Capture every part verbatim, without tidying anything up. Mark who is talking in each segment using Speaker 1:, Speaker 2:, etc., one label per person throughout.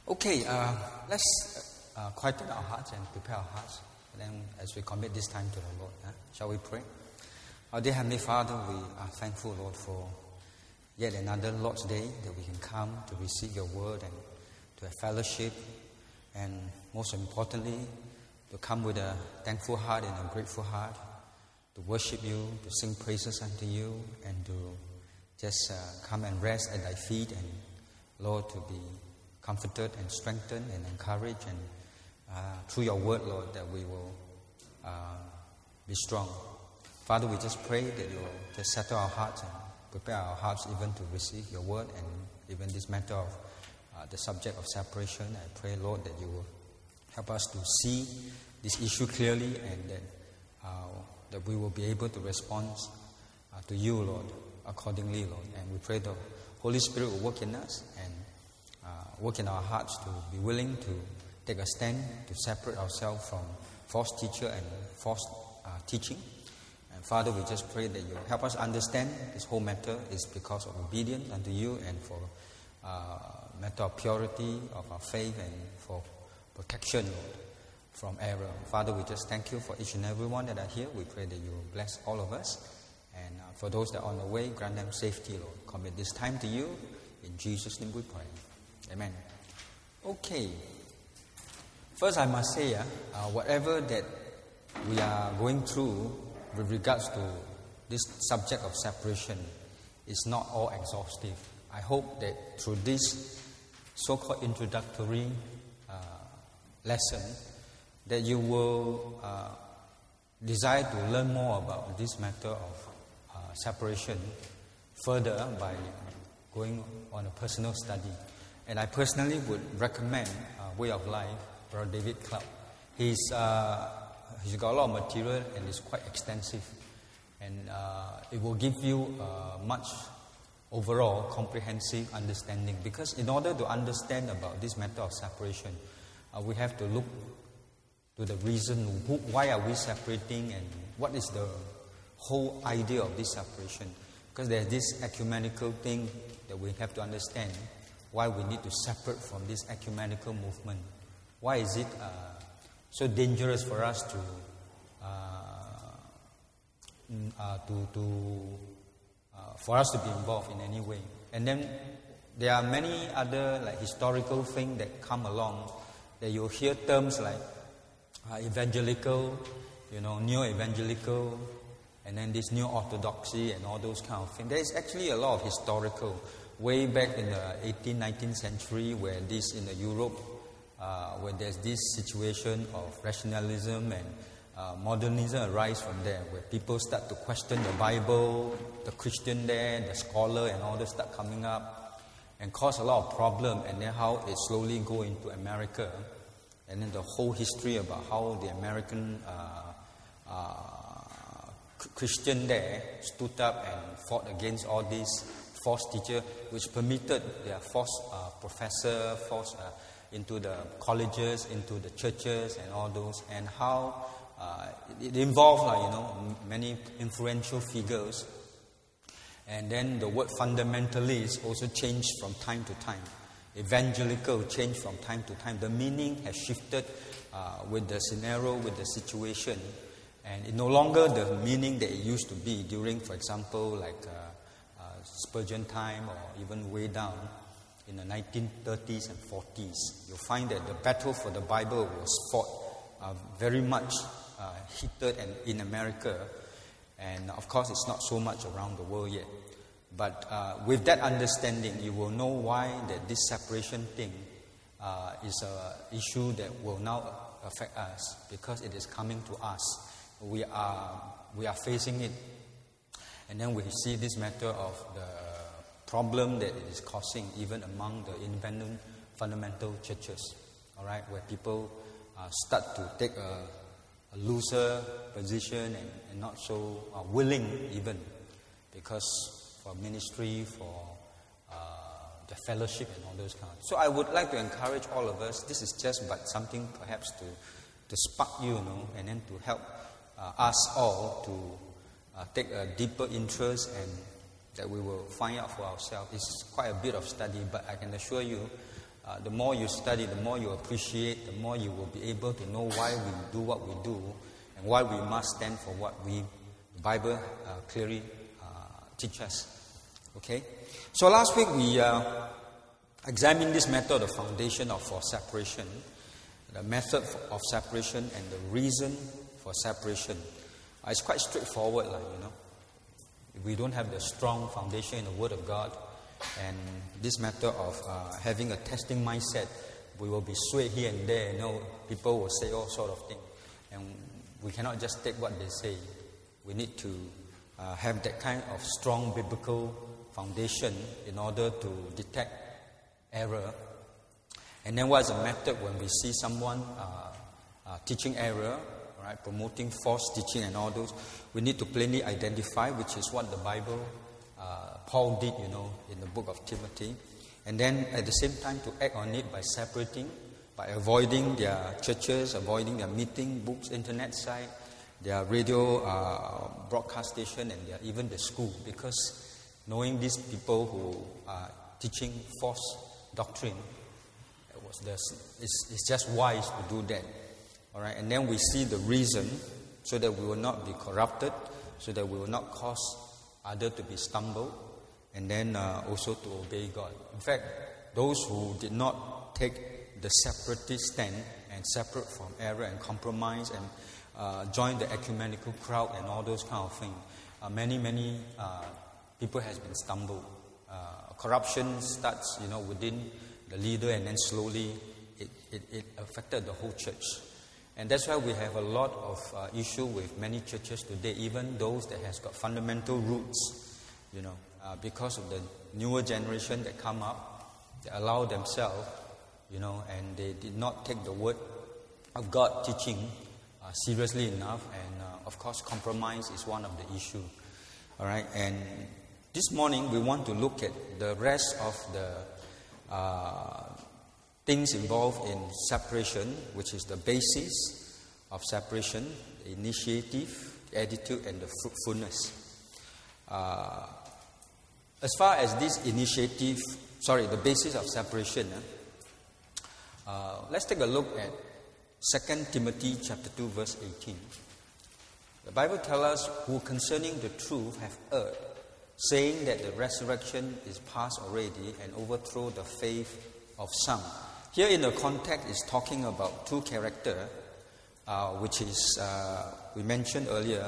Speaker 1: Okay, uh, let's uh, quieten our hearts and prepare our hearts. And then, as we commit this time to the Lord, huh? Shall we pray? Our dear Heavenly Father, we are thankful, Lord, for yet another Lord's Day that we can come to receive your word and to have fellowship, and most importantly, to come with a thankful heart and a grateful heart, to worship you, to sing praises unto you, and to just uh, come and rest at thy feet, and Lord, to be comforted and strengthened and encouraged, and uh, through your word, Lord, that we will uh, be strong. Father, we just pray that you will just settle our hearts and prepare our hearts even to receive your word, and even this matter of uh, the subject of separation. I pray, Lord, that you will help us to see this issue clearly, and that uh, that we will be able to respond uh, to you, Lord, accordingly, Lord. And we pray the Holy Spirit will work in us and uh, work in our hearts to be willing to take a stand, to separate ourselves from false teacher and false uh, teaching. And Father, we just pray that you help us understand this whole matter is because of obedience unto you, and for uh, matter of purity of our faith, and for protection, Lord, from error. Father, we just thank you for each and every one that are here. We pray that you bless all of us. And uh, for those that are on the way, grant them safety, Lord. Commit this time to you. In Jesus' name we pray. Amen. Okay. First, I must say, uh, uh, whatever that we are going through with regards to this subject of separation is not all exhaustive. I hope that through this so-called introductory uh, lesson, that you will uh, desire to learn more about this matter of uh, separation further by going on a personal study. And I personally would recommend uh, Way of Life, Brother David Clark. He's, uh, he's got a lot of material and it's quite extensive. And uh, it will give you uh, much overall comprehensive understanding. Because in order to understand about this matter of separation, uh, we have to look to the reason, who, why are we separating, and what is the whole idea of this separation. Because there's this ecumenical thing that we have to understand, why we need to separate from this ecumenical movement. Why is it uh, so dangerous for us to uh, uh, to, to uh, for us to be involved in any way? And then there are many other like historical things that come along, that you'll hear terms like Uh, evangelical, you know, neo-evangelical, and then this new orthodoxy and all those kind of things. There is actually a lot of historical, way back in the eighteenth, nineteenth century, where this in the Europe, uh, where there's this situation of rationalism and uh, modernism arise from there, where people start to question the Bible, the Christian there, the scholar and all this start coming up, and cause a lot of problem, and then how it slowly go into America. And then the whole history about how the American uh, uh, Christian there stood up and fought against all these false teachers, which permitted their false uh, professor, false uh, into the colleges, into the churches, and all those, and how uh, it involved, like, you know, many influential figures. And then the word fundamentalist also changed from time to time. Evangelical change from time to time. The meaning has shifted uh, with the scenario, with the situation, and it no longer the meaning that it used to be during, for example, like uh, uh, Spurgeon time, or even way down in the nineteen thirties and forties. You'll find that the battle for the Bible was fought uh, very much uh, heated and in America, and of course it's not so much around the world yet. But uh, with that understanding, you will know why that this separation thing uh, is an issue that will now affect us, because it is coming to us. We are we are facing it, and then we see this matter of the problem that it is causing even among the independent fundamental churches. All right, where people uh, start to take a, a looser position and, and not so uh, willing even, because for ministry, for uh, the fellowship and all those kind of things. So I would like to encourage all of us, this is just but something perhaps to, to spark you, you know, and then to help uh, us all to uh, take a deeper interest, and that we will find out for ourselves. It's quite a bit of study, but I can assure you uh, the more you study, the more you appreciate, the more you will be able to know why we do what we do and why we must stand for what we, the Bible uh, clearly uh, teaches us. Okay? So last week we uh, examined this matter of the foundation of for separation, the method of separation and the reason for separation. Uh, it's quite straightforward, like, you know. If we don't have the strong foundation in the Word of God, and this matter of uh, having a testing mindset, we will be swayed here and there. You know, people will say all sort of things, and we cannot just take what they say. We need to uh, have that kind of strong biblical foundation in order to detect error. And then, what is the method when we see someone uh, uh, teaching error? Right, promoting false teaching and all those, we need to plainly identify, which is what the Bible, uh, Paul did, you know, in the book of Timothy. And then at the same time to act on it by separating, by avoiding their churches, avoiding their meeting, books, internet site, their radio uh, broadcast station, and their, even the school. Because knowing these people who are teaching false doctrine, it was just, it's, it's just wise to do that. All right, and then we see the reason so that we will not be corrupted, so that we will not cause others to be stumbled, and then uh, also to obey God. In fact, those who did not take the separatist stand and separate from error and compromise and uh, join the ecumenical crowd and all those kind of things, uh, many, many uh, people has been stumbled. Uh, corruption starts, you know, within the leader, and then slowly it, it, it affected the whole church. And that's why we have a lot of uh, issue with many churches today, even those that has got fundamental roots, you know, uh, because of the newer generation that come up, they allow themselves, you know, and they did not take the word of God teaching uh, seriously enough. And uh, of course, compromise is one of the issues. All right, and this morning we want to look at the rest of the uh, things involved in separation, which is the basis of separation, the initiative, the attitude, and the fruitfulness. Uh, as far as this initiative, sorry, the basis of separation, uh, uh, let's take a look at Second Timothy chapter two, verse eighteen. The Bible tells us, who concerning the truth have erred, saying that the resurrection is past already, and overthrow the faith of some. Here in the context is talking about two characters, uh, which is, uh, we mentioned earlier,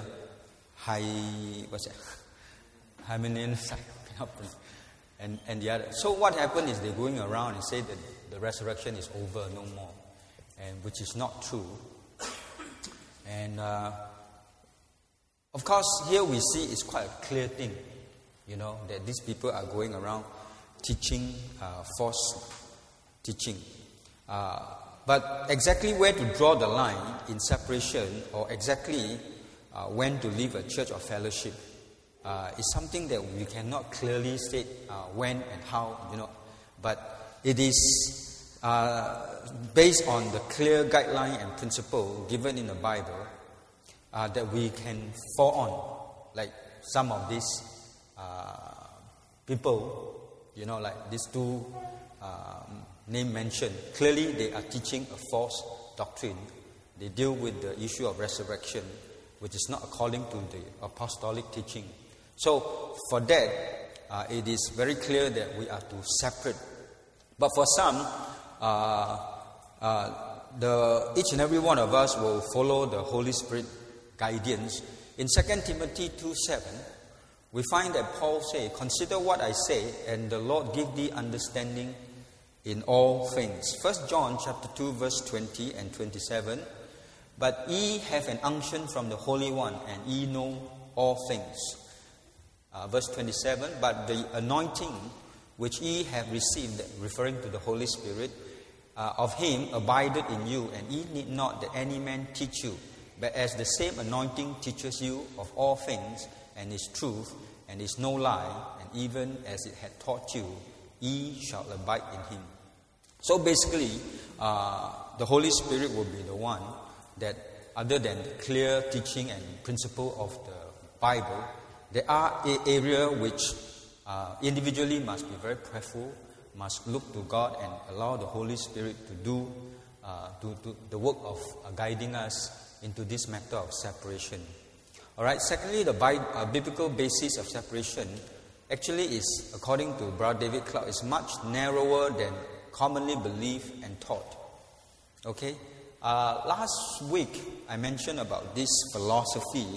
Speaker 1: Hy, what's that? Hymenaeus, and, and the other. So what happened is they're going around and say that the resurrection is over, no more, and which is not true. And uh, of course, here we see it's quite a clear thing, you know, that these people are going around teaching uh, false teaching. Uh, but exactly where to draw the line in separation, or exactly uh, when to leave a church or fellowship, uh, is something that we cannot clearly state uh, when and how, you know. But it is uh, based on the clear guideline and principle given in the Bible uh, that we can fall on. Like some of these uh, people, you know, like these two um, name mentioned, clearly they are teaching a false doctrine. They deal with the issue of resurrection, which is not according to the apostolic teaching. So for that, uh, it is very clear that we are to separate. But for some, uh, uh, the each and every one of us will follow the Holy Spirit guidance. In Second Timothy two seven, we find that Paul say, "Consider what I say, and the Lord give thee understanding in all things." First John chapter two, verse twenty and twenty-seven. "But ye have an unction from the Holy One, and ye know all things." Uh, verse twenty-seven, "But the anointing which ye have received," referring to the Holy Spirit, uh, "of him abideth in you, and ye need not that any man teach you. But as the same anointing teaches you of all things, and is truth, and is no lie, and even as it had taught you, ye shall abide in him." So basically, uh, the Holy Spirit will be the one that, other than the clear teaching and principle of the Bible, there are areas which uh, individually must be very prayerful, must look to God and allow the Holy Spirit to do uh, to, to the work of uh, guiding us into this matter of separation. All right. Secondly, the bi- uh, biblical basis of separation actually is, according to Brother David Cloud, is much narrower than commonly believed and taught. Okay. Uh, last week I mentioned about this philosophy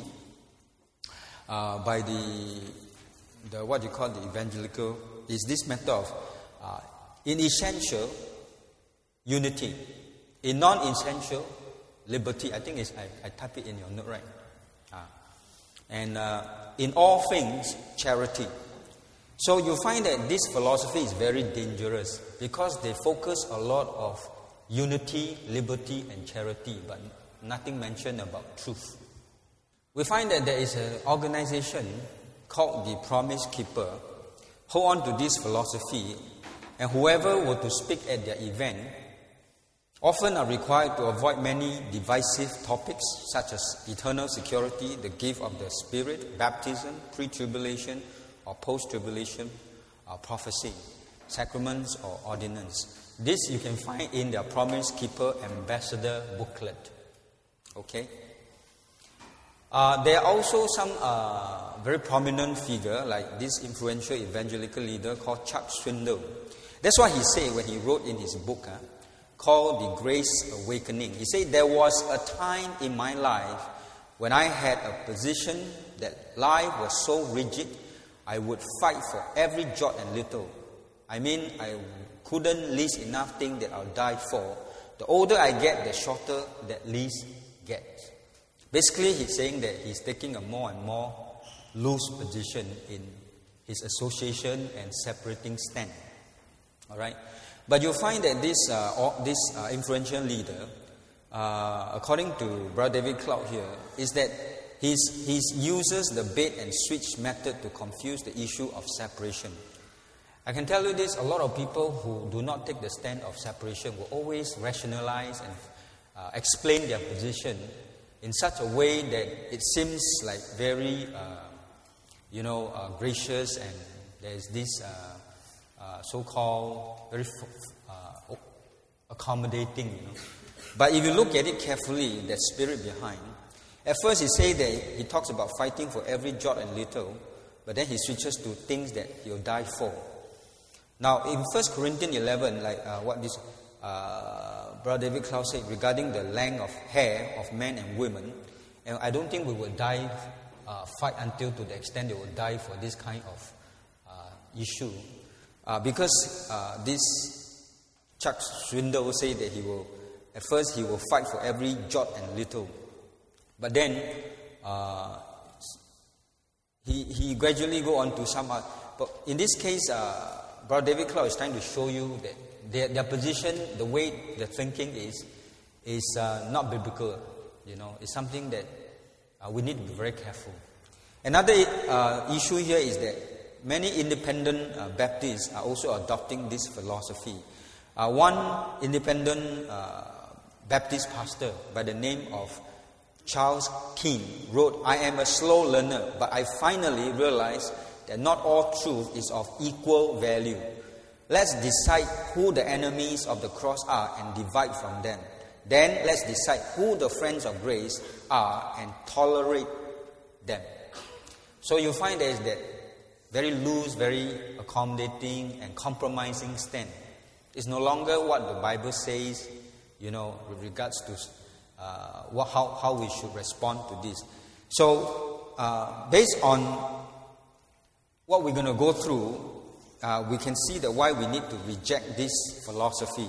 Speaker 1: uh, by the the what you call the evangelical is this matter of uh, in essential unity, in non-essential liberty. I think it's, I, I type it in your note, right? Uh, and uh, in all things charity. So you find that this philosophy is very dangerous because they focus a lot of unity, liberty, and charity, but nothing mentioned about truth. We find that there is an organization called the Promise Keeper, hold on to this philosophy, and whoever were to speak at their event often are required to avoid many divisive topics such as eternal security, the gift of the Spirit, baptism, pre-tribulation or post-tribulation, or prophecy, sacraments or ordinance. This you can find in their Promise Keeper Ambassador booklet. Okay? Uh, there are also some uh, very prominent figure like this influential evangelical leader called Chuck Swindoll. That's what he said when he wrote in his book uh, called The Grace Awakening. He said, there was a time in my life when I had a position that life was so rigid, I would fight for every jot and little. I mean, I couldn't list enough things that I'll die for. The older I get, the shorter that list gets. Basically, he's saying that he's taking a more and more loose position in his association and separating stand. All right, but you'll find that this uh, or, this uh, influential leader, uh, according to Brother David Cloud here, is that he's, he uses the bait and switch method to confuse the issue of separation. I can tell you this, a lot of people who do not take the stand of separation will always rationalize and uh, explain their position in such a way that it seems like very, uh, you know, uh, gracious, and there's this uh, uh, so-called very uh, accommodating, you know. But if you look at it carefully, that spirit behind, at first he says that he talks about fighting for every jot and little, but then he switches to things that he'll die for. Now, in First Corinthians eleven, like uh, what this uh, Brother David Cloud said regarding the length of hair of men and women, and I don't think we will die, uh, fight until to the extent they will die for this kind of uh, issue. Uh, because uh, this Chuck Swindoll will say that he will, at first he will fight for every jot and little. But then, uh, he, he gradually go on to some, uh, but in this case, uh, Brother David Cloud is trying to show you that their, their position, the way they're thinking is is uh, not biblical. You know, it's something that uh, we need to be very careful. Another uh, issue here is that many independent uh, Baptists are also adopting this philosophy. Uh, one independent uh, Baptist pastor by the name of Charles Keene wrote, "I am a slow learner, but I finally realized that not all truth is of equal value. Let's decide who the enemies of the cross are and divide from them. Then let's decide who the friends of grace are and tolerate them." So you find there is that very loose, very accommodating and compromising stand. It's no longer what the Bible says, you know, with regards to uh, what, how, how we should respond to this. So, uh, based on what we're going to go through, uh, we can see that why we need to reject this philosophy.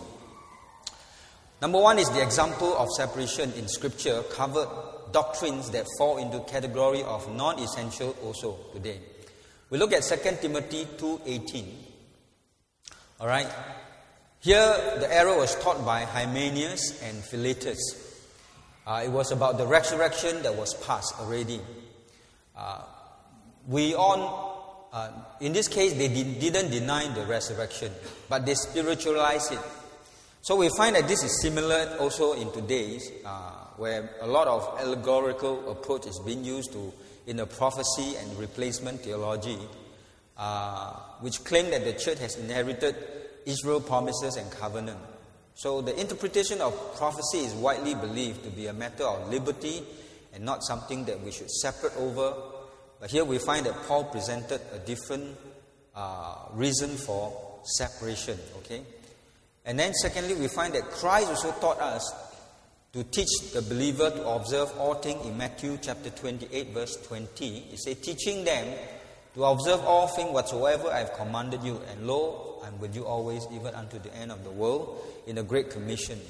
Speaker 1: Number one is the example of separation in Scripture covered doctrines that fall into category of non-essential also today. We look at Second Timothy two eighteen. All right. Here, the error was taught by Hymenaeus and Philetus. Uh, it was about the resurrection that was past already. Uh, we all, uh, in this case, they did, didn't deny the resurrection, but they spiritualized it. So we find that this is similar also in today's, uh, where a lot of allegorical approach is being used to in the prophecy and replacement theology, uh, which claim that the church has inherited Israel promises and covenant. So the interpretation of prophecy is widely believed to be a matter of liberty and not something that we should separate over. But here we find that Paul presented a different uh, reason for separation. Okay, and then secondly, we find that Christ also taught us to teach the believer to observe all things in Matthew chapter twenty-eight, verse twenty. He said, teaching them to observe all things whatsoever I have commanded you, and lo, I am with you always, even unto the end of the world, in the Great Commission.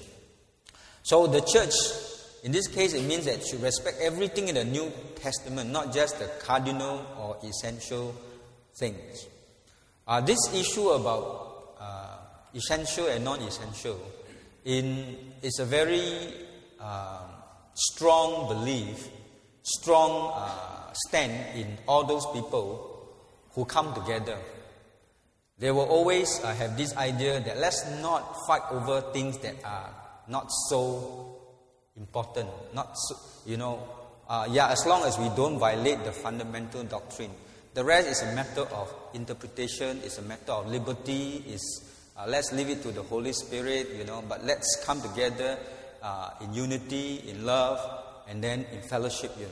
Speaker 1: So the church, in this case, it means that it should respect everything in the New Testament, not just the cardinal or essential things. Uh, this issue about uh, essential and non-essential in is a very uh, strong belief, strong uh, stand in all those people who come together. They will always uh, have this idea that let's not fight over things that are not so important, not so, you know, uh, yeah, as long as we don't violate the fundamental doctrine. The rest is a matter of interpretation, it's a matter of liberty, is uh, let's leave it to the Holy Spirit, you know, but let's come together uh, in unity, in love, and then in fellowship. You know.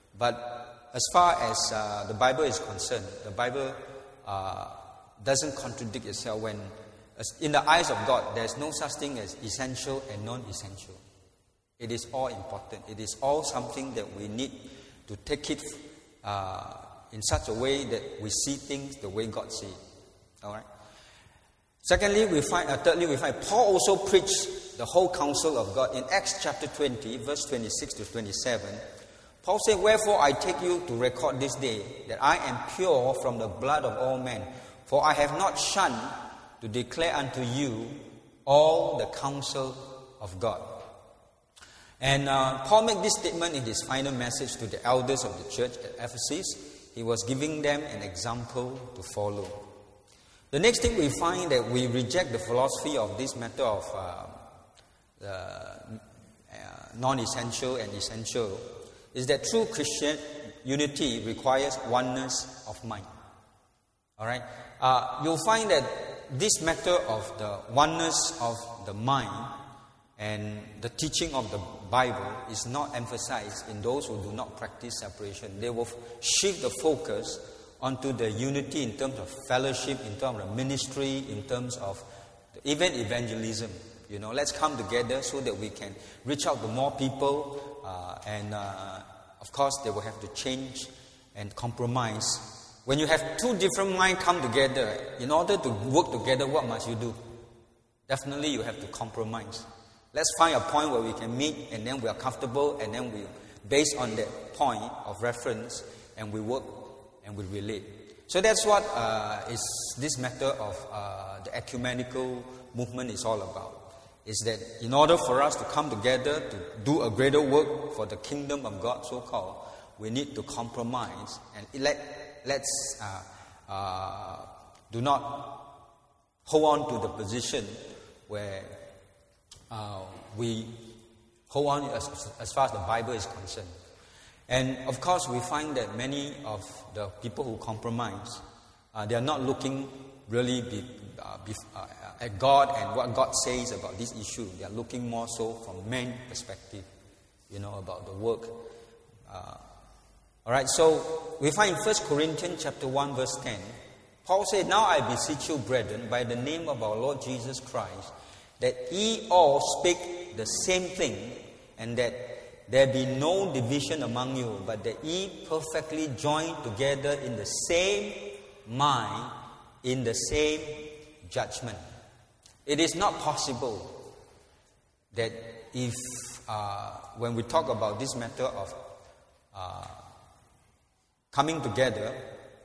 Speaker 1: But as far as uh, the Bible is concerned, the Bible uh, doesn't contradict itself. When, as in the eyes of God, there's no such thing as essential and non-essential. It is all important. It is all something that we need to take it uh, in such a way that we see things the way God sees. All right. Secondly, we find. Uh, thirdly, we find Paul also preached the whole counsel of God in Acts chapter twenty, verse twenty-six to twenty-seven. Paul said, "Wherefore I take you to record this day that I am pure from the blood of all men, for I have not shunned to declare unto you all the counsel of God." And uh, Paul made this statement in his final message to the elders of the church at Ephesus. He was giving them an example to follow. The next thing we find that we reject the philosophy of this matter of uh, the, uh, non-essential and essential is that true Christian unity requires oneness of mind. All right, uh, you'll find that this matter of the oneness of the mind and the teaching of the Bible is not emphasized in those who do not practice separation. They will shift the focus onto the unity in terms of fellowship, in terms of ministry, in terms of even evangelism. You know, let's come together so that we can reach out to more people, uh, and uh, of course they will have to change and compromise. When you have two different minds come together, in order to work together, what must you do? Definitely you have to compromise. Let's find a point where we can meet, and then we are comfortable, and then we, based on that point of reference, and we work and we relate. So that's what uh, is this matter of uh, the ecumenical movement is all about. Is that in order for us to come together to do a greater work for the kingdom of God, so-called, we need to compromise and let let's uh, uh, do not hold on to the position where uh, we hold on as, as far as the Bible is concerned. And of course, we find that many of the people who compromise, uh, they are not looking really be, uh, be, uh, at God and what God says about this issue. They are looking more so from man's perspective, you know, about the work. Uh, all right, so we find in First Corinthians chapter one, verse ten, Paul said, "Now I beseech you, brethren, by the name of our Lord Jesus Christ, that ye all speak the same thing, and that there be no division among you, but that ye perfectly join together in the same mind, in the same judgment." It is not possible that if, uh, when we talk about this matter of uh, coming together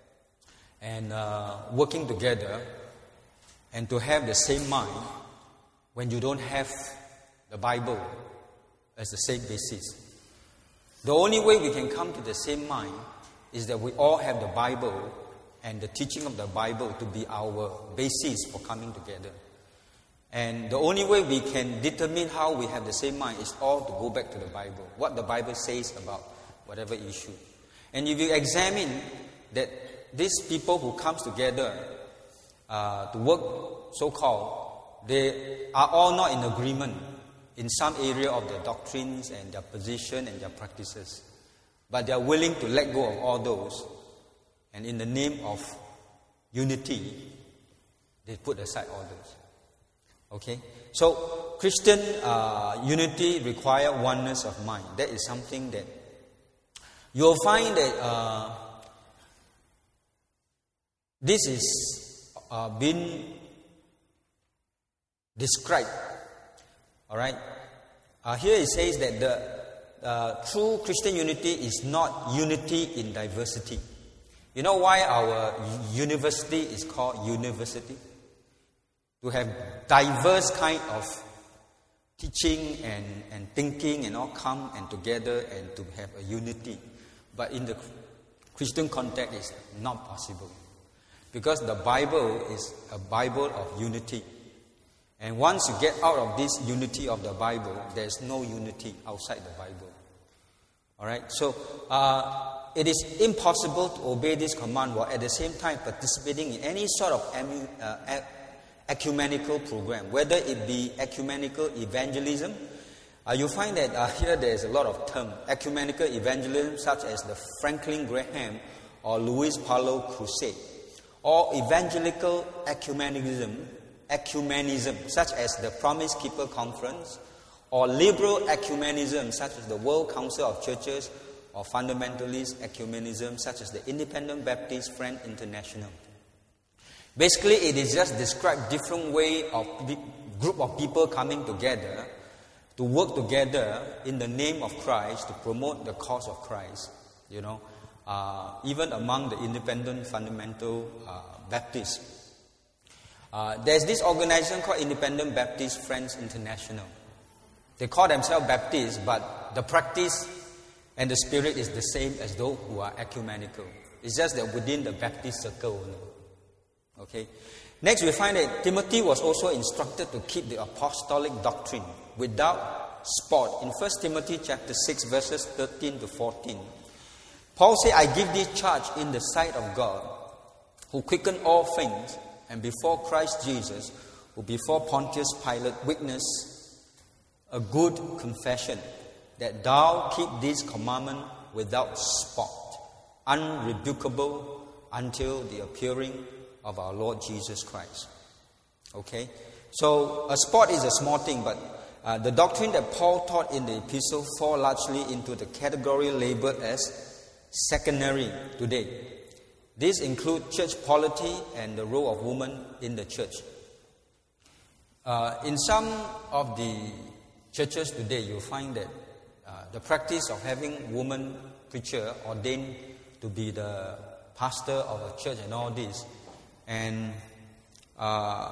Speaker 1: and uh, working together and to have the same mind, when you don't have the Bible as the same basis. The only way we can come to the same mind is that we all have the Bible and the teaching of the Bible to be our basis for coming together. And the only way we can determine how we have the same mind is all to go back to the Bible, what the Bible says about whatever issue. And if you examine that these people who comes together uh, to work, so-called, they are all not in agreement in some area of their doctrines and their position and their practices. But they are willing to let go of all those. And in the name of unity, they put aside all those. Okay? So, Christian uh, unity requires oneness of mind. That is something that you'll find that uh, this is uh, been described. Alright? Uh, here it says that the uh, true Christian unity is not unity in diversity. You know why our university is called university? To have diverse kind of teaching and, and thinking and all come and together and to have a unity. But in the Christian context, it's not possible. Because the Bible is a Bible of unity. And once you get out of this unity of the Bible, there's no unity outside the Bible. Alright? So, uh, it is impossible to obey this command while at the same time participating in any sort of emu, uh, ecumenical program, whether it be ecumenical evangelism. Uh, you find that uh, here there is a lot of terms. Ecumenical evangelism, such as the Franklin Graham or Luis Palau Crusade, or evangelical ecumenism, ecumenism, such as the Promise Keeper Conference, or liberal ecumenism, such as the World Council of Churches, or fundamentalist ecumenism, such as the Independent Baptist Friend International. Basically, it is just describe different way of group of people coming together to work together in the name of Christ to promote the cause of Christ. You know, uh, even among the independent fundamental uh, Baptists, uh, there's this organization called Independent Baptist Friends International. They call themselves Baptists, but the practice and the spirit is the same as those who are ecumenical. It's just that within the Baptist circle. You know. Okay. Next, we find that Timothy was also instructed to keep the apostolic doctrine without spot. In First Timothy chapter six, verses thirteen to fourteen, Paul said, "I give thee charge in the sight of God, who quickened all things, and before Christ Jesus, who before Pontius Pilate witnessed a good confession, that thou keep this commandment without spot, unrebukable, until the appearing of our Lord Jesus Christ." Okay? So, a spot is a small thing, but uh, the doctrine that Paul taught in the epistle fall largely into the category labeled as secondary today. These include church polity and the role of women in the church. Uh, in some of the churches today, you'll find that uh, the practice of having woman preacher ordained to be the pastor of a church and all this. And uh,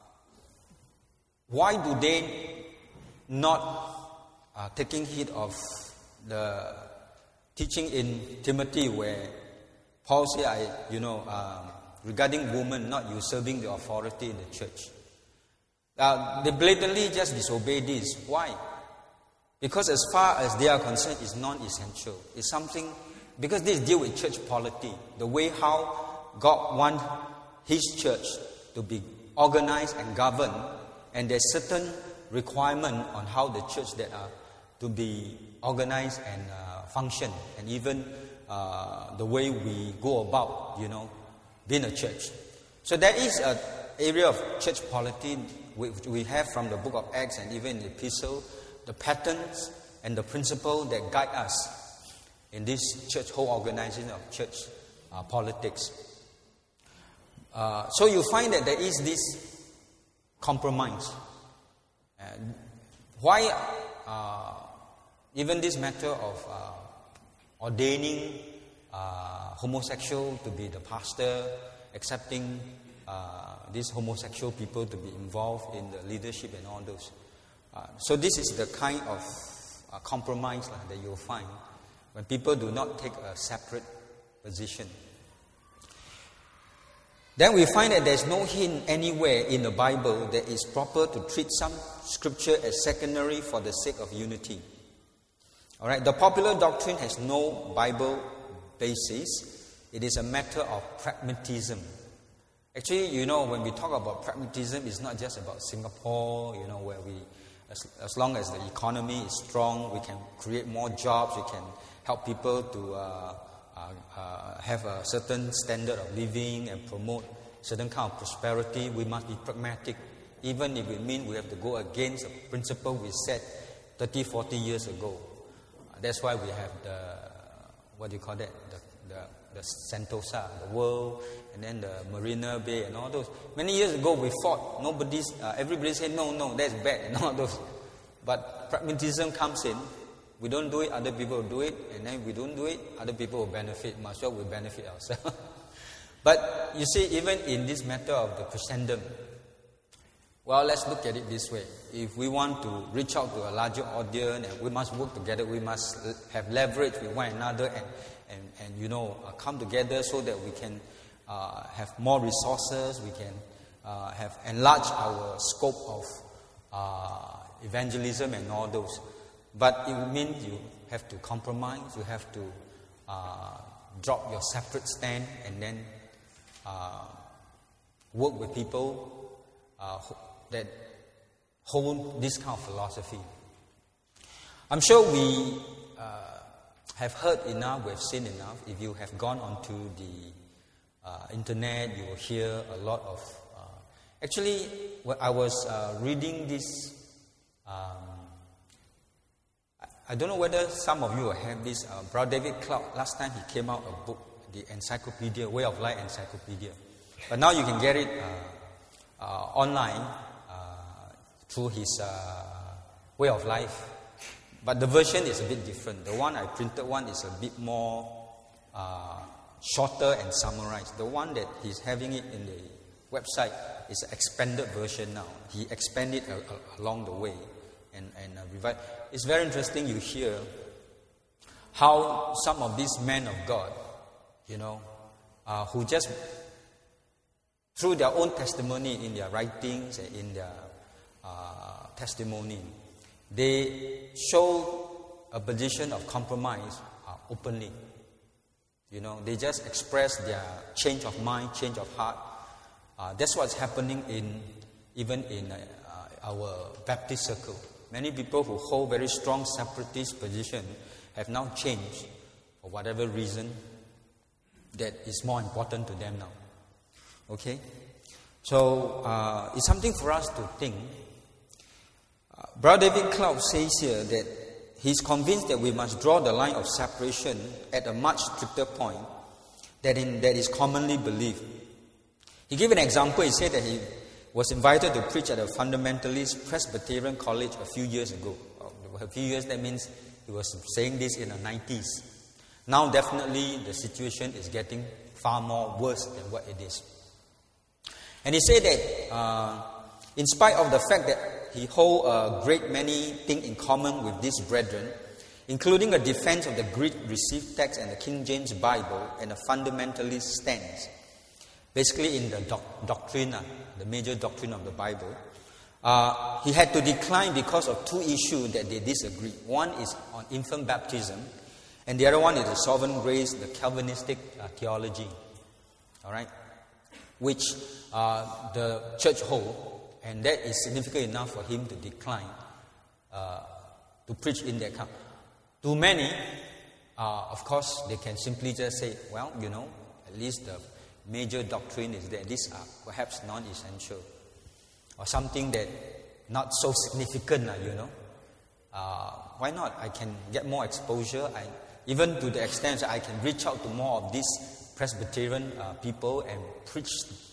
Speaker 1: why do they not uh, taking heed of the teaching in Timothy where Paul said, I, you know, uh, regarding women not usurping the authority in the church? Uh, they blatantly just disobey this. Why? Because as far as they are concerned, it's non-essential. It's something, because this deal with church polity, the way how God wants His church to be organized and governed, and there's certain requirement on how the church that are to be organized and uh, function, and even uh, the way we go about, you know, being a church. So there is an area of church polity which we have from the book of Acts and even the epistle, the patterns and the principle that guide us in this church whole organization of church uh, politics. Uh, so you find that there is this compromise. And why uh, even this matter of uh, ordaining uh, homosexual to be the pastor, accepting uh, these homosexual people to be involved in the leadership and all those. Uh, so this is the kind of uh, compromise uh, that you'll find when people do not take a separate position. Then we find that there's no hint anywhere in the Bible that it's proper to treat some scripture as secondary for the sake of unity. Alright, the popular doctrine has no Bible basis. It is a matter of pragmatism. Actually, you know, when we talk about pragmatism, it's not just about Singapore, you know, where we, as, as long as the economy is strong, we can create more jobs, we can help people to uh, uh, uh, have a certain standard of living and promote certain kind of prosperity. We must be pragmatic, even if it means we have to go against a principle we set thirty, forty years ago. Uh, that's why we have the, what do you call that, the, the, the Sentosa, the World, and then the Marina Bay and all those. Many years ago we fought, nobody's, uh, everybody said, no, no, that's bad, and all those. But pragmatism comes in. We don't do it, other people will do it, and then we don't do it, other people will benefit. Might as well we benefit ourselves. But you see, even in this matter of the Christendom, well, let's look at it this way. If we want to reach out to a larger audience, and we must work together, we must have leverage with one another, and, and, and you know, uh, come together so that we can uh, have more resources, we can uh, have enlarged our scope of uh, evangelism and all those. But it means you have to compromise, you have to uh, drop your separate stand and then uh, work with people uh, that hold this kind of philosophy. I'm sure we uh, have heard enough, we've seen enough. If you have gone onto the uh, internet, you will hear a lot of... Uh, actually, when I was uh, reading this... Um, I don't know whether some of you have this. Uh, Brother David Cloud, last time he came out a book, the Encyclopedia, Way of Life Encyclopedia. But now you can get it uh, uh, online uh, through his uh, Way of Life. But the version is a bit different. The one I printed one is a bit more uh, shorter and summarized. The one that he's having it in the website is an expanded version now. He expanded a, a, along the way. And, and uh, revive. It's very interesting you hear how some of these men of God, you know, uh, who just, through their own testimony in their writings and in their uh, testimony, they show a position of compromise uh, openly. You know, they just express their change of mind, change of heart. Uh, that's what's happening in even in uh, our Baptist circle. Many people who hold very strong separatist position have now changed for whatever reason that is more important to them now. Okay? So, uh, it's something for us to think. Uh, Brother David Cloud says here that he's convinced that we must draw the line of separation at a much stricter point than in, that is commonly believed. He gave an example. He said that he was invited to preach at a fundamentalist Presbyterian college a few years ago. A few years, that means he was saying this in the nineties. Now definitely the situation is getting far more worse than what it is. And he said that uh, in spite of the fact that he holds a great many things in common with these brethren, including a defense of the Greek received text and the King James Bible and a fundamentalist stance, basically in the doc- doctrine, uh, the major doctrine of the Bible, uh, he had to decline because of two issues that they disagree. One is on infant baptism, and the other one is the sovereign grace, the Calvinistic uh, theology, all right, which uh, the church hold, and that is significant enough for him to decline uh, to preach in that camp. To many, uh, of course, they can simply just say, well, you know, at least the major doctrine is that these are perhaps non-essential or something that not so significant, you know. Uh, why not? I can get more exposure. I, even to the extent that I can reach out to more of these Presbyterian uh, people and preach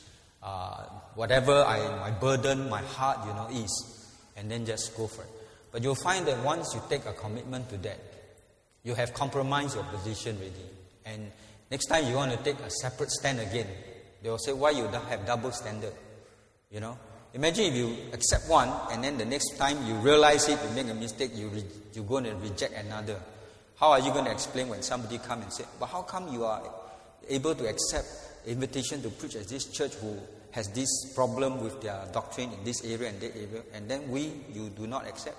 Speaker 1: uh, whatever I, my burden, my heart, you know, is, and then just go for it. But you'll find that once you take a commitment to that, you have compromised your position already. And next time you want to take a separate stand again, they will say, why you have double standard? You know? Imagine if you accept one, and then the next time you realize it, you make a mistake, you re- you go and reject another. How are you going to explain when somebody comes and says, but how come you are able to accept invitation to preach at this church who has this problem with their doctrine in this area and that area, and then we, you do not accept?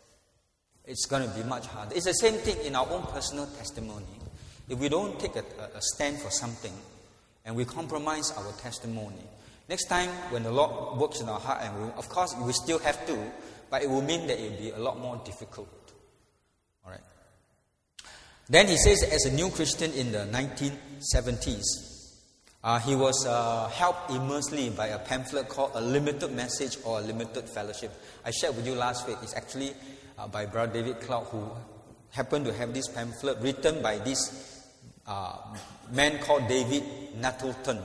Speaker 1: It's going to be much harder. It's the same thing in our own personal testimony. If we don't take a, a stand for something, and we compromise our testimony, Next time, when the Lord works in our heart, and we, of course, we still have to, but it will mean that it will be a lot more difficult. All right. Then he says, as a new Christian in the nineteen seventies, uh, he was uh, helped immensely by a pamphlet called A Limited Message or A Limited Fellowship. I shared with you last week. It's actually uh, by Brother David Cloud, who happened to have this pamphlet written by this uh, man called David Nettleton.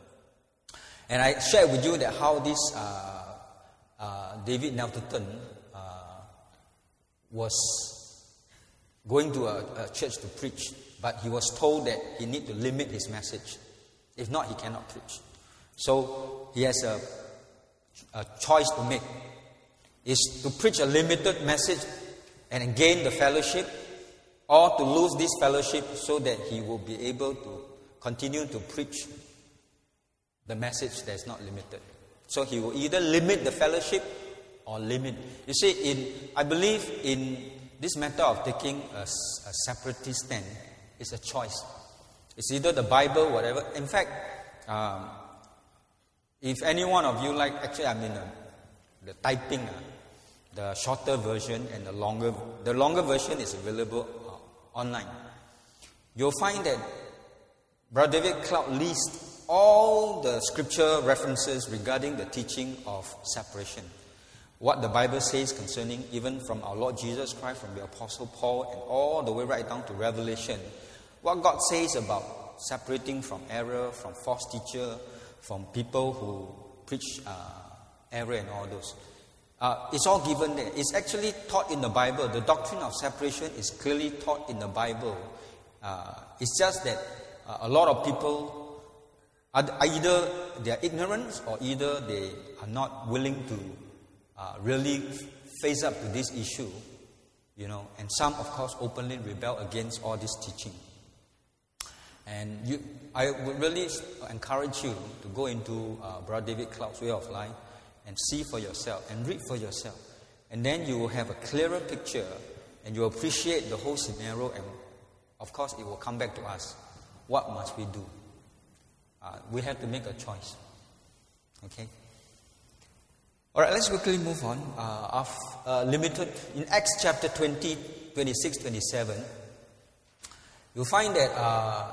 Speaker 1: And I shared with you that how this uh, uh, David Nettleton uh, was going to a, a church to preach, but he was told that he need to limit his message. If not, he cannot preach. So he has a, a choice to make. Is to preach a limited message and gain the fellowship, or to lose this fellowship so that he will be able to continue to preach the message that is not limited. So he will either limit the fellowship or limit. You see, in I believe in this matter of taking a, a separatist stand is a choice. It's either the Bible, whatever. In fact, um, if any one of you like, actually, I mean, uh, the typing, uh, the shorter version and the longer, the longer version is available uh, online. You'll find that Brother David Cloud lists all the scripture references regarding the teaching of separation. What the Bible says concerning, even from our Lord Jesus Christ, from the Apostle Paul, and all the way right down to Revelation. What God says about separating from error, from false teacher, from people who preach uh, error and all those. Uh, it's all given there. It's actually taught in the Bible. The doctrine of separation is clearly taught in the Bible. Uh, it's just that uh, a lot of people, either they are ignorant or either they are not willing to uh, really face up to this issue, you know. And some, of course, openly rebel against all this teaching. And you, I would really encourage you to go into uh, Brother David Cloud's way of life and see for yourself and read for yourself. And then you will have a clearer picture and you appreciate the whole scenario, and of course it will come back to us. What must we do? Uh, we have to make a choice. Okay? Alright, let's quickly move on. Uh, of, uh, limited in Acts chapter twenty, twenty-six, twenty-seven, you'll find that uh,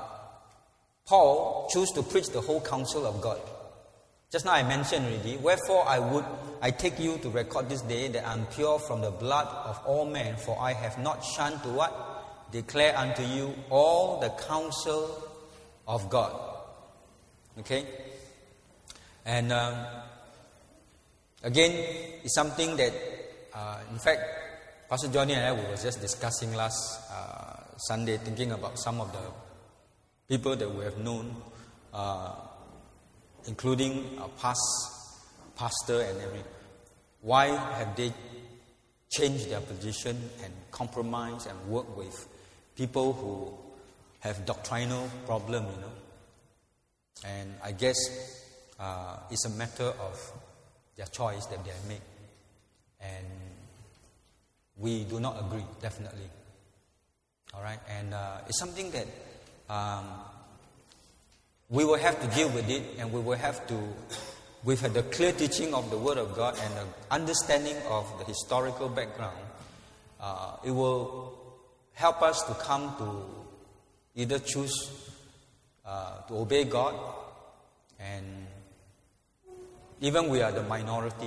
Speaker 1: Paul chose to preach the whole counsel of God. Just now I mentioned already, wherefore I would I take you to record this day that I am pure from the blood of all men, for I have not shunned to what? Declare unto you all the counsel of God. Okay? And um, again, it's something that, uh, in fact, Pastor Johnny and I were just discussing last uh, Sunday, thinking about some of the people that we have known, uh, including our past pastor and everything. Why have they changed their position and compromised and worked with people who have doctrinal problem, you know? And I guess uh, it's a matter of their choice that they have made. And we do not agree, definitely. All right? And uh, it's something that um, we will have to deal with it, and we will have to, with the clear teaching of the Word of God and the understanding of the historical background, uh, it will help us to come to either choose uh, to obey God, and even we are the minority,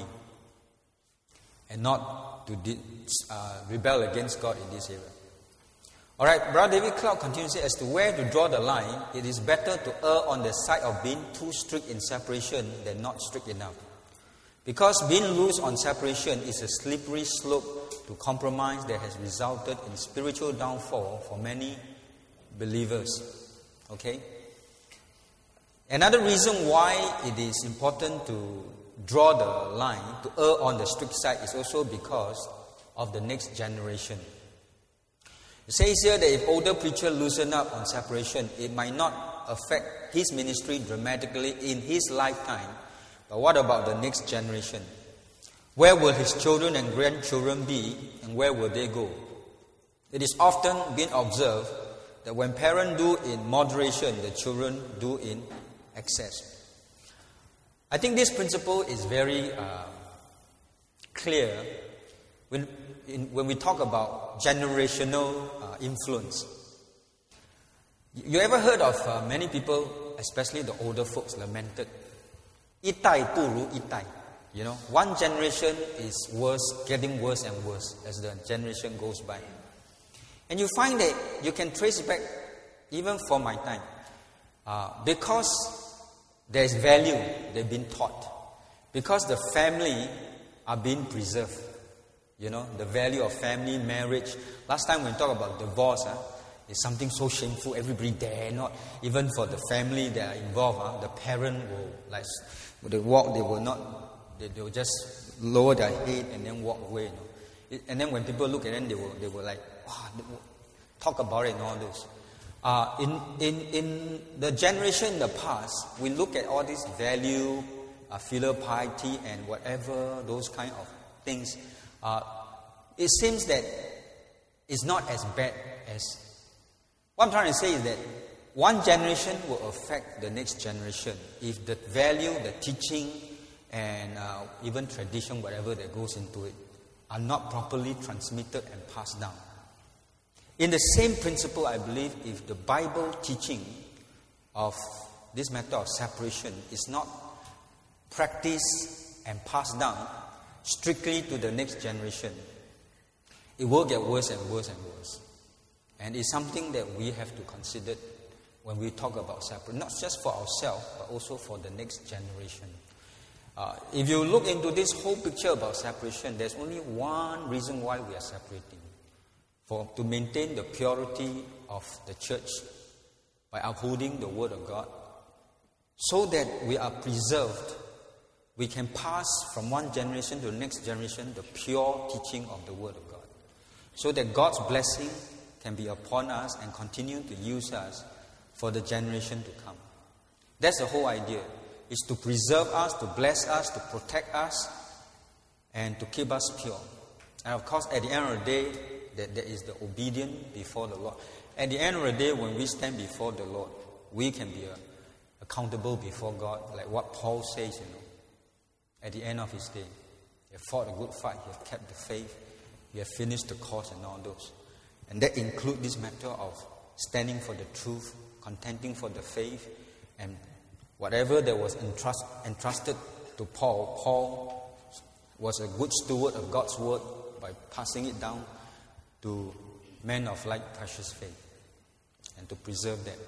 Speaker 1: and not to de- uh, rebel against God in this area. Alright, Brother David Cloud continues to say, as to where to draw the line, it is better to err on the side of being too strict in separation than not strict enough. Because being loose on separation is a slippery slope to compromise that has resulted in spiritual downfall for many believers. Okay? Another reason why it is important to draw the line, to err on the strict side, is also because of the next generation. It says here that if older preacher loosen up on separation, it might not affect his ministry dramatically in his lifetime. But what about the next generation? Where will his children and grandchildren be, and where will they go? It is often been observed that when parents do in moderation, the children do in excess. I think this principle is very uh, clear when, in, when we talk about generational uh, influence. You ever heard of uh, many people, especially the older folks, lamented, 一代不如一代. You know, one generation is worse, getting worse and worse as the generation goes by. And you find that you can trace back even for my time. Uh, because there is value they've been taught. Because the family are being preserved. You know, the value of family, marriage. Last time when we talk about divorce, huh, it's something so shameful. Everybody dare not. Even for the family that are involved, huh, the parent will, like, when they walk, they will not, they, they will just lower their head and then walk away. You know. It, and then when people look at them, they will, they will like, wow, they will talk about it and all this. Uh, in, in, in the generation in the past, we look at all this value, uh, filial piety and whatever, those kind of things. Uh, it seems that it's not as bad as... What I'm trying to say is that one generation will affect the next generation if the value, the teaching, and uh, even tradition, whatever that goes into it, are not properly transmitted and passed down. In the same principle, I believe, if the Bible teaching of this matter of separation is not practiced and passed down strictly to the next generation, it will get worse and worse and worse. And it's something that we have to consider when we talk about separation, not just for ourselves, but also for the next generation. Uh, if you look into this whole picture about separation, there's only one reason why we are separating. For to maintain the purity of the church by upholding the Word of God, so that we are preserved, we can pass from one generation to the next generation the pure teaching of the Word of God, so that God's blessing can be upon us and continue to use us for the generation to come. That's the whole idea, is to preserve us, to bless us, to protect us, and to keep us pure. And of course, at the end of the day, that there is the obedience before the Lord. At the end of the day, when we stand before the Lord, we can be uh, accountable before God, like what Paul says, you know. At the end of his day, he have fought a good fight, he have kept the faith, he have finished the course and all those. And that includes this matter of standing for the truth, contending for the faith, and whatever that was entrust, entrusted to Paul, Paul was a good steward of God's word by passing it down to men of like precious faith and to preserve them.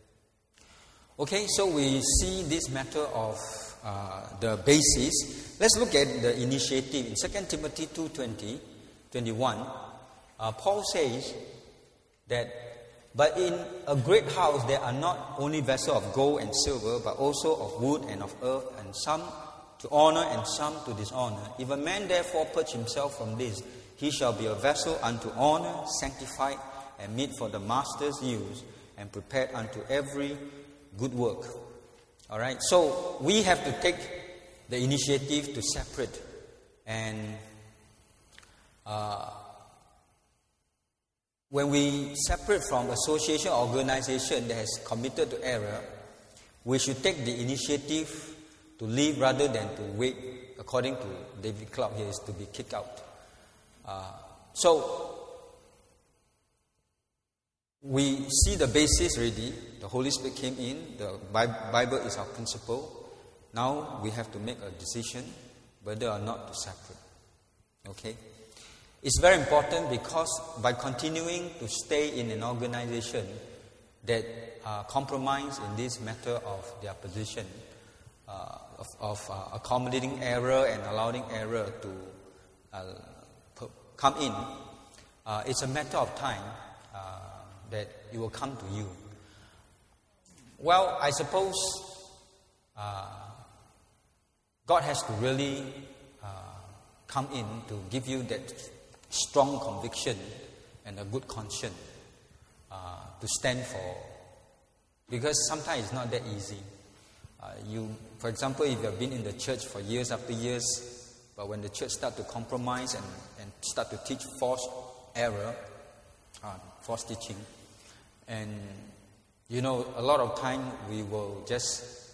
Speaker 1: Okay, so we see this matter of uh, the basis. Let's look at the initiative. In Second Timothy two twenty, twenty-one, uh, Paul says that, but in a great house there are not only vessels of gold and silver, but also of wood and of earth, and some to honor and some to dishonor. If a man therefore purge himself from this, he shall be a vessel unto honor, sanctified and meet for the master's use, and prepared unto every good work. All right, so we have to take the initiative to separate. And uh, when we separate from association or organization that has committed to error, we should take the initiative to leave rather than to wait, according to David Clark here, is to be kicked out. Uh, so, we see the basis already. The Holy Spirit came in. The Bible is our principle. Now, we have to make a decision whether or not to separate. Okay? It's very important because by continuing to stay in an organization that uh, compromise in this matter of their position, uh, of, of uh, accommodating error and allowing error to uh, come in, uh, it's a matter of time uh, that it will come to you. Well, I suppose uh, God has to really uh, come in to give you that strong conviction and a good conscience uh, to stand for. Because sometimes it's not that easy. Uh, you, for example, if you have been in the church for years after years, but when the church start to compromise and, and start to teach false error, uh, false teaching, and you know, a lot of time we will just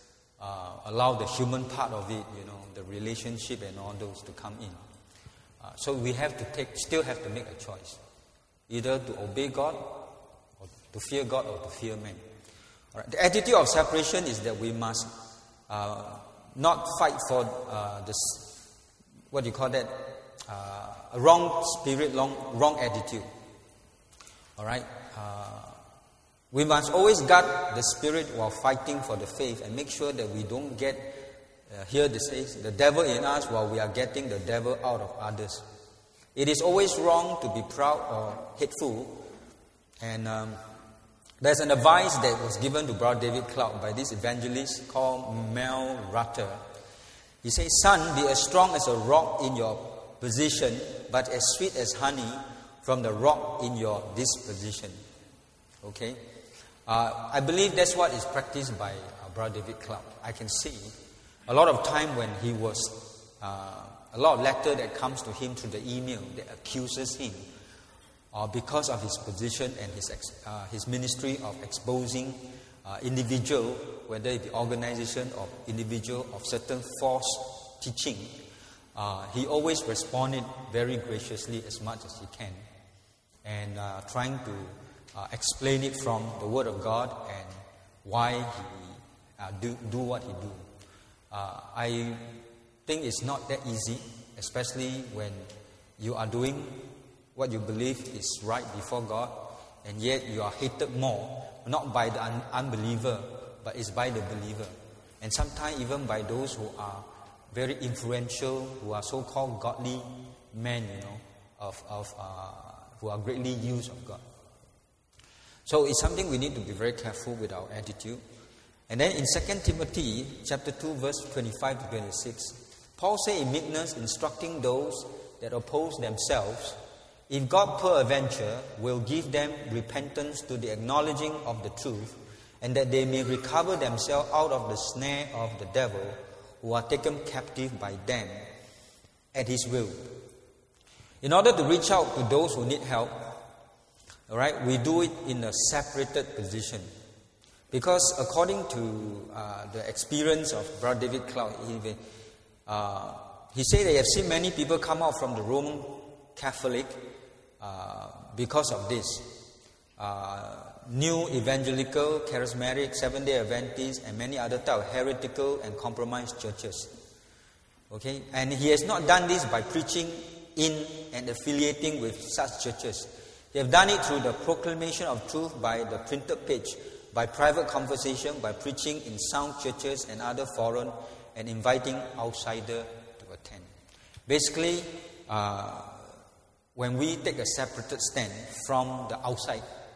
Speaker 1: uh, allow the human part of it, you know, the relationship and all those to come in. Uh, so we have to take, still have to make a choice, either to obey God, or to fear God, or to fear man. All right. The attitude of separation is that we must uh, not fight for uh, this, what do you call that, uh, a wrong spirit, wrong, wrong attitude. All right. Uh, we must always guard the spirit while fighting for the faith, and make sure that we don't get, uh, here it says, the devil in us while we are getting the devil out of others. It is always wrong to be proud or hateful. And um, there's an advice that was given to Brother David Cloud by this evangelist called Mel Rutter. He says, "Son, be as strong as a rock in your position, but as sweet as honey from the rock in your disposition." Okay? Uh, I believe that's what is practiced by uh, Brother David Cloud. I can see a lot of time when he was, uh, a lot of letter that comes to him through the email that accuses him uh, because of his position and his ex, uh, his ministry of exposing uh, individual, whether it be organization or individual, of certain false teaching. Uh, he always responded very graciously as much as he can, and uh, trying to uh, explain it from the Word of God and why he uh, do, do what he do. Uh, I think it's not that easy, especially when you are doing what you believe is right before God, and yet you are hated more, not by the un- unbeliever, but it's by the believer. And sometimes even by those who are very influential, who are so-called godly men, you know, of, of uh, who are greatly used of God. So it's something we need to be very careful with our attitude. And then in Second Timothy chapter two, verse twenty-five to twenty-six, Paul says in meekness, instructing those that oppose themselves, if God peradventure will give them repentance to the acknowledging of the truth, and that they may recover themselves out of the snare of the devil, who are taken captive by them at his will. In order to reach out to those who need help, all right, we do it in a separated position. Because according to uh, the experience of Brother David Cloud, he, uh, he said they have seen many people come out from the Roman Catholic uh, because of this. Uh, new evangelical, charismatic, Seventh-day Adventist, and many other type of heretical and compromised churches. Okay, and he has not done this by preaching in and affiliating with such churches. They have done it through the proclamation of truth by the printed page, by private conversation, by preaching in sound churches and other foreign, and inviting outsider to attend. Basically, uh, when we take a separated stand from the outside,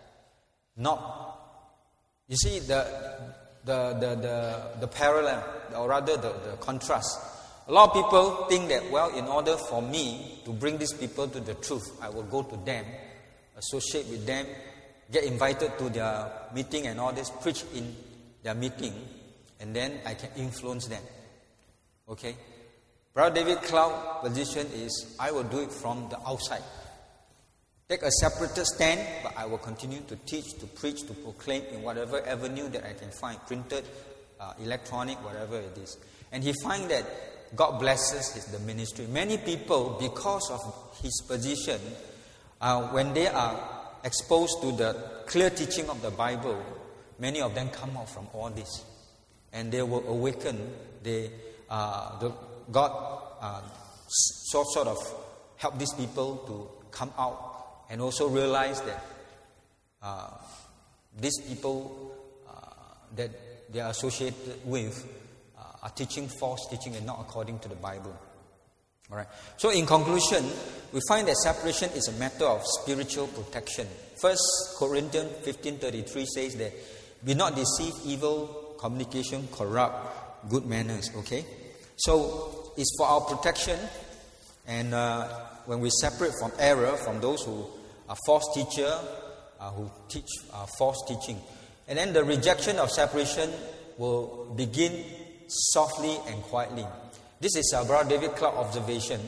Speaker 1: not, you see the the the the, the parallel, or rather the, the contrast. A lot of people think that, well, in order for me to bring these people to the truth, I will go to them, associate with them, get invited to their meeting and all this, preach in their meeting, and then I can influence them. Okay? Brother David Cloud's position is, I will do it from the outside. Take a separated stand, but I will continue to teach, to preach, to proclaim in whatever avenue that I can find, printed, uh, electronic, whatever it is. And he finds that God blesses his, the ministry. Many people, because of his position, uh, when they are exposed to the clear teaching of the Bible, many of them come out from all this, and they will awaken. They, uh, the, God, uh, sort sort of help these people to come out and also realize that uh, these people uh, that they are associated with uh, are teaching false teaching and not according to the Bible. All right. So in conclusion, we find that separation is a matter of spiritual protection. First Corinthians fifteen thirty-three says that, be not deceived, evil communication corrupt good manners. Okay. So it's for our protection, and uh, when we separate from error, from those who are false teacher, uh, who teach uh, false teaching, and then the rejection of separation will begin softly and quietly. This is uh, Brother David Cloud observation.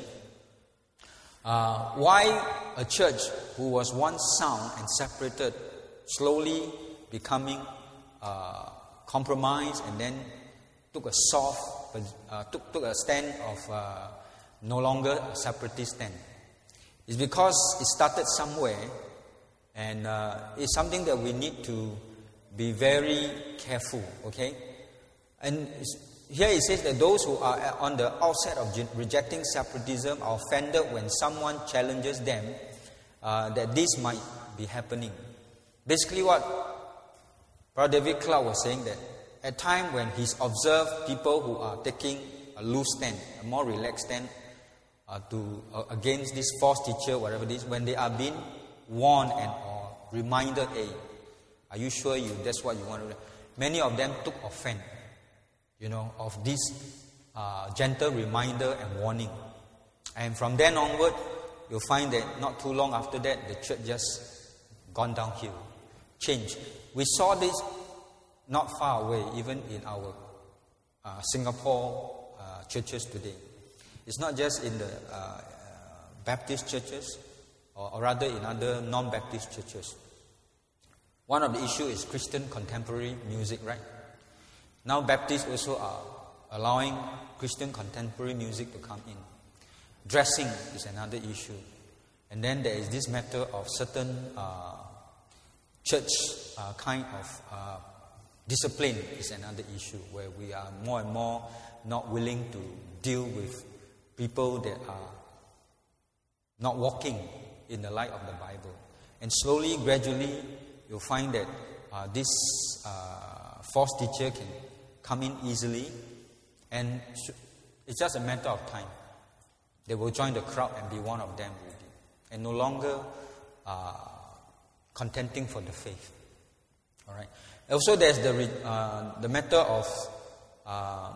Speaker 1: Uh, why a church who was once sound and separated, slowly becoming uh, compromised and then took a soft, uh, took, took a stand of uh, no longer a separatist stand. It's because it started somewhere, and uh, it's something that we need to be very careful, okay? And here it says that those who are on the outset of rejecting separatism are offended when someone challenges them, uh, that this might be happening. Basically what Brother David Clark was saying, that at time when he's observed people who are taking a loose stand, a more relaxed stand, uh, to uh, against this false teacher, whatever it is, when they are being warned and or reminded, hey, are you sure you that's what you want to do? Many of them took offense, you know, of this uh, gentle reminder and warning. And from then onward, you'll find that not too long after that, the church just gone downhill, changed. We saw this not far away, even in our uh, Singapore uh, churches today. It's not just in the uh, uh, Baptist churches, or, or rather in other non-Baptist churches. One of the issues is Christian contemporary music, right? Now Baptists also are allowing Christian contemporary music to come in. Dressing is another issue. And then there is this matter of certain uh, church uh, kind of uh, discipline is another issue, where we are more and more not willing to deal with people that are not walking in the light of the Bible. And slowly, gradually, you'll find that uh, this uh, false teacher can come in easily, and it's just a matter of time. They will join the crowd and be one of them, and no longer uh, contending for the faith. All right. Also, there's the uh, the matter of uh,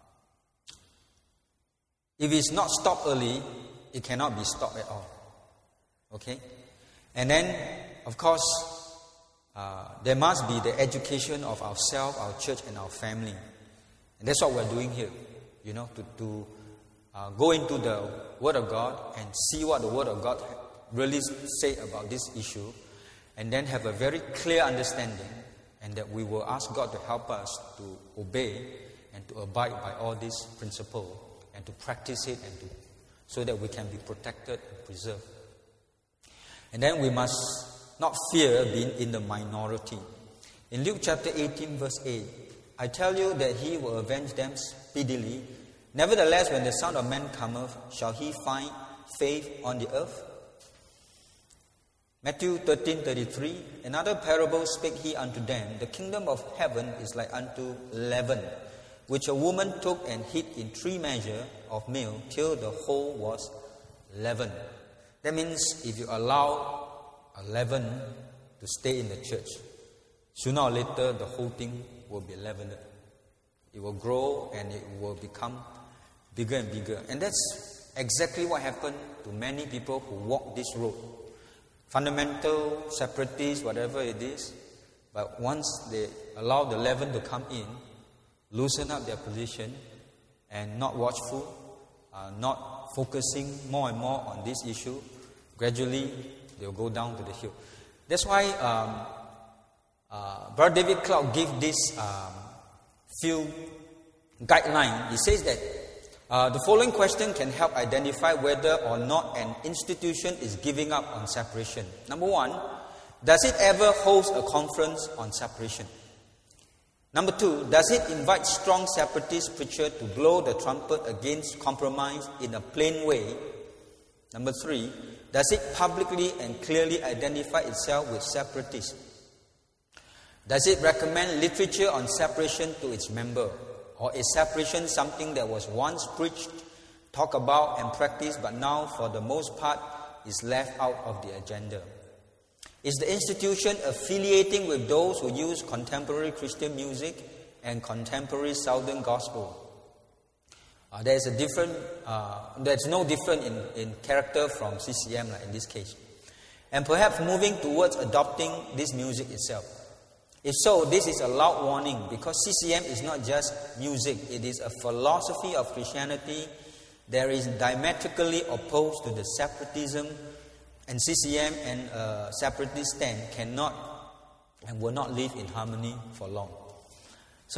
Speaker 1: if it's not stopped early, it cannot be stopped at all. Okay, and then of course uh, there must be the education of ourselves, our church, and our family, and that's what we're doing here. You know, to to uh, go into the Word of God and see what the Word of God really say about this issue, and then have a very clear understanding. And that we will ask God to help us to obey and to abide by all these principles and to practice it, and to, so that we can be protected and preserved. And then we must not fear being in the minority. In Luke chapter eighteen, verse eight, I tell you that he will avenge them speedily. Nevertheless, when the Son of Man cometh, shall he find faith on the earth? Matthew thirteen thirty-three, another parable spake he unto them, the kingdom of heaven is like unto leaven, which a woman took and hid in three measures of meal, till the whole was leavened. That means if you allow a leaven to stay in the church, sooner or later the whole thing will be leavened. It will grow and it will become bigger and bigger. And that's exactly what happened to many people who walk this road. Fundamental, separatists, whatever it is. But once they allow the leaven to come in, loosen up their position, and not watchful, uh, not focusing more and more on this issue, gradually they'll go down to the hill. That's why um, uh, Brother David Clark gave this um, few guidelines. He says that Uh, the following question can help identify whether or not an institution is giving up on separation. Number one, does it ever host a conference on separation? Number two, does it invite strong separatist preachers to blow the trumpet against compromise in a plain way? Number three, does it publicly and clearly identify itself with separatists? Does it recommend literature on separation to its members? Or is separation something that was once preached, talked about and practiced, but now for the most part is left out of the agenda? Is the institution affiliating with those who use contemporary Christian music and contemporary Southern gospel? Uh, there is a different, uh, there's no different in, in character from C C M like in this case. And perhaps moving towards adopting this music itself. If so, this is a loud warning, because C C M is not just music, it is a philosophy of Christianity that is diametrically opposed to the separatism, and C C M and uh, separatist stand cannot and will not live in harmony for long. So,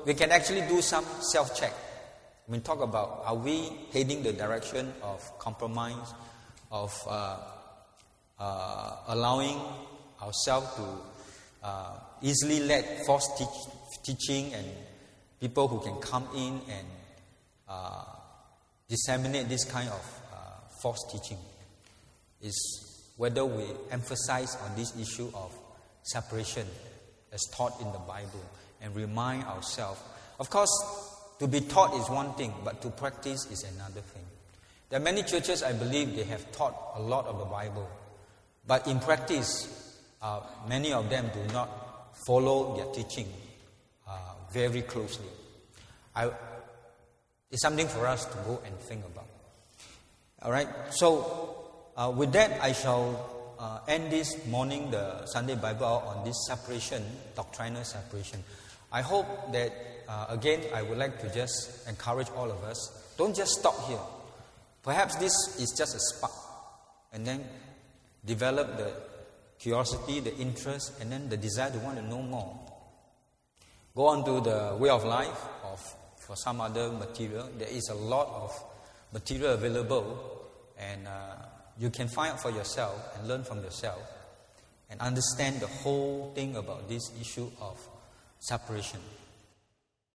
Speaker 1: we can actually do some self-check. We talk about, are we heading the direction of compromise, of uh, uh, allowing ourselves to uh, easily let false teach, teaching and people who can come in and uh, disseminate this kind of uh, false teaching? Is whether we emphasize on this issue of separation as taught in the Bible and remind ourselves. Of course, to be taught is one thing, but to practice is another thing. There are many churches, I believe, they have taught a lot of the Bible, but in practice, uh, many of them do not follow their teaching uh, very closely. I, it's something for us to go and think about. All right, so uh, with that, I shall uh, end this morning, the Sunday Bible, on this separation, doctrinal separation. I hope that, uh, again, I would like to just encourage all of us, don't just stop here. Perhaps this is just a spark, and then develop the curiosity, the interest, and then the desire to want to know more. Go on to the Way of Life, or for some other material. There is a lot of material available, and uh, you can find out for yourself and learn from yourself and understand the whole thing about this issue of separation.